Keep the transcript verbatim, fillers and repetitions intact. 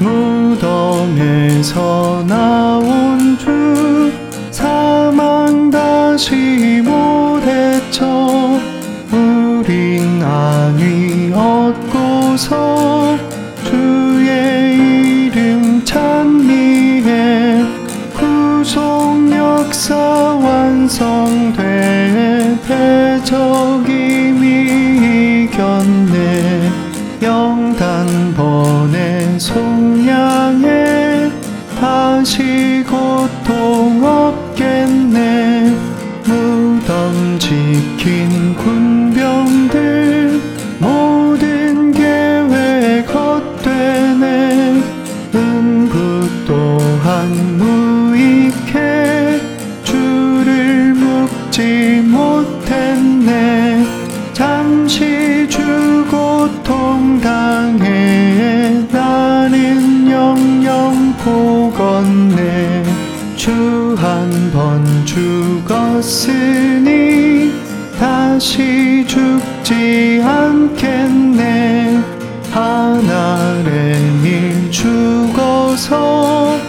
무덤에서 나온 주 사망 다시 못했죠. 우린 안위 얻고서 주의 이름 찬미해 구속 역사 완성돼 대적 이미 이겼네. 영단번에 속량해 다시 고통 없겠네. 무덤 지킨 군병들 모든 계획 헛되네. 음부 또한 무익해 주를 묵지 못했네. 잠시 주 고통 당해 나는 영영 보겄네. 주 한 번 죽었으니 다시 죽지 않겠네. 하늘의 일 죽어서